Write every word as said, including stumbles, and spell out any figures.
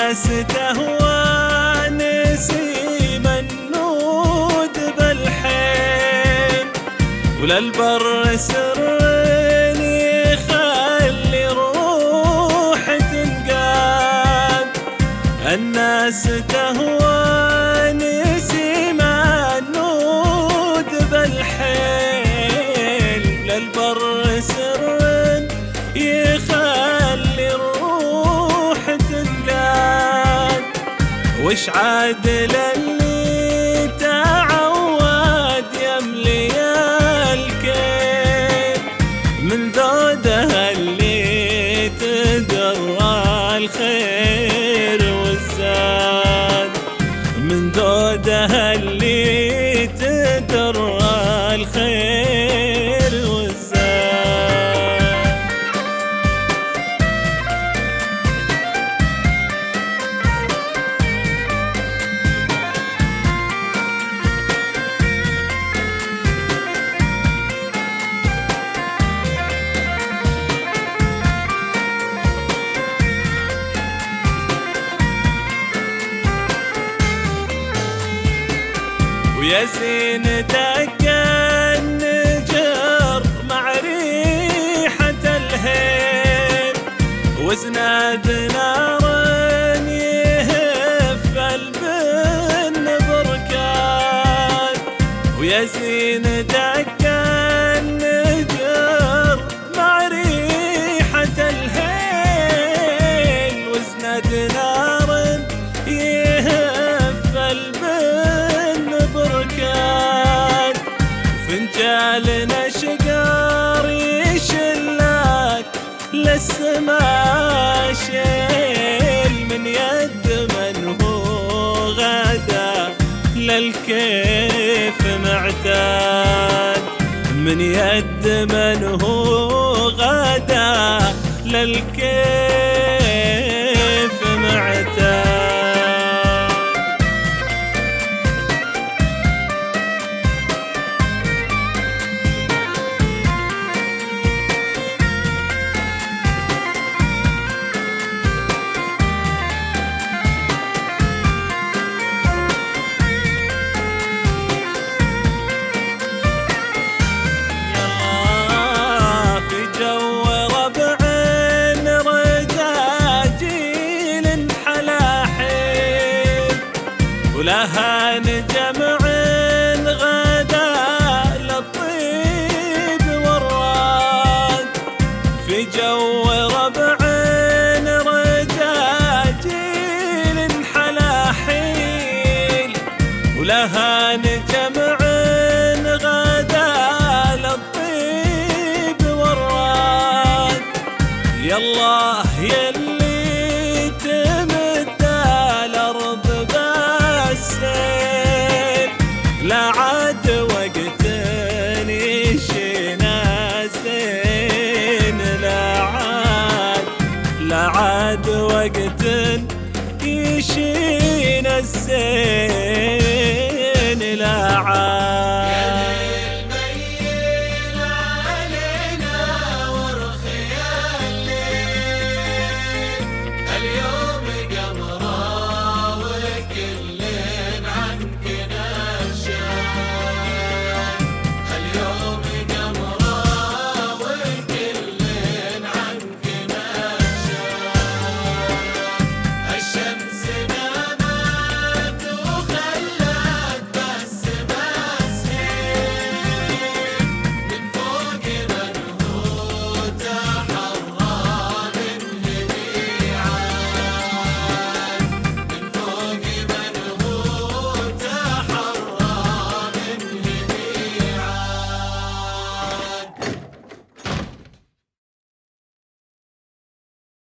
الناس تهوى نسيم النود بالحين، وللبر سر يخلي روح تنقاد. الناس تهوى نسيم النود بالحين، للبر سر يخلي الروح تنقاد. وش عاد للي تعود يملي الكيل، من ذودها اللي تدرى الخير والزاد، من ذودها اللي تدرى الخير والزاد. ويا زين دق النجر مع ريحة الهيل، وزناد نار يهف البن بركان. ويا زين دق النجر مع ريحة الهيل، وزناد نار يهف البن بركان. فنجالنا شقار يشلك للسما شيل، من يد من هو غدا للكيف معتاد، من يد من هو غدا للكيف معتاد. ولهان جمع غدا للطيب والراد، في جو ربع رجاجيل حلاحيل. ولهان جمع غدا للطيب والراد. يالله يلي تمد الأرض بالسيل، لا عاد وقت يشينا الزين، لا عاد لا عاد وقت يشينا الزين، لا عاد.